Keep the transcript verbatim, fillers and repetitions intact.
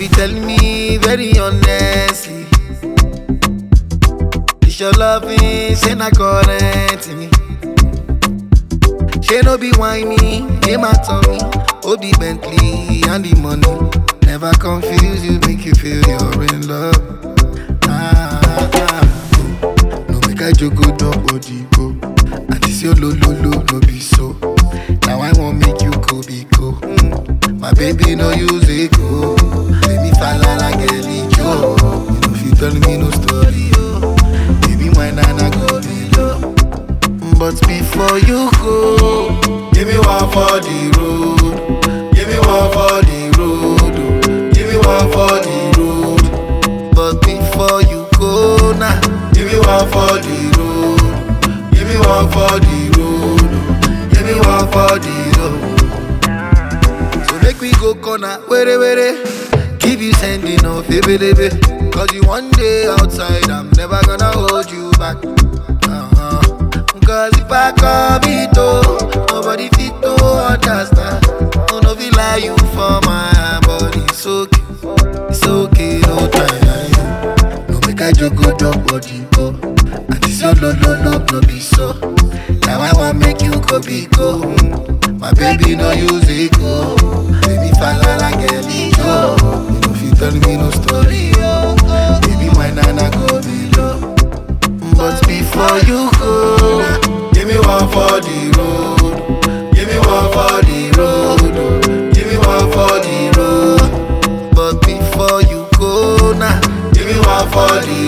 Baby, tell me very honestly, is your loving say na current me? She no be whiny, name my tummy, oh be Bentley and the money. Never confuse you, make you feel you're in love. Ah, ah, ah. No make I joke, go nobody go. And this your lo lo lo no be so. Now I won't make you go be go. Mm. My baby no use it go. Let me fall like a Joe. You know if you tell me no story, oh. Baby my nana go below. But before you go, give me one for the road. Give me one for the road. Give me one for the road. But before you go now, give me one for the road. Give me one for the road. Give me one for the road. So make we go corner, were were. Keep you sending off, baby, baby. Cause you one day outside, I'm never gonna hold you back. Uh-huh. Cause if I come it oh, nobody fit to understand. Oh, no, we lie you for my body. It's okay, it's okay, no time. No make I joke, go drop body, go. And this your no, no, no, no be so. Now I want make you go be go. Mm. My baby no use it go. Baby fall like a Joe. You know if you tell me no story, oh. Baby my nana go below. But before you go, give me one for the road. Give me one for the road. Give me one for the road. But before you go now, give me one for the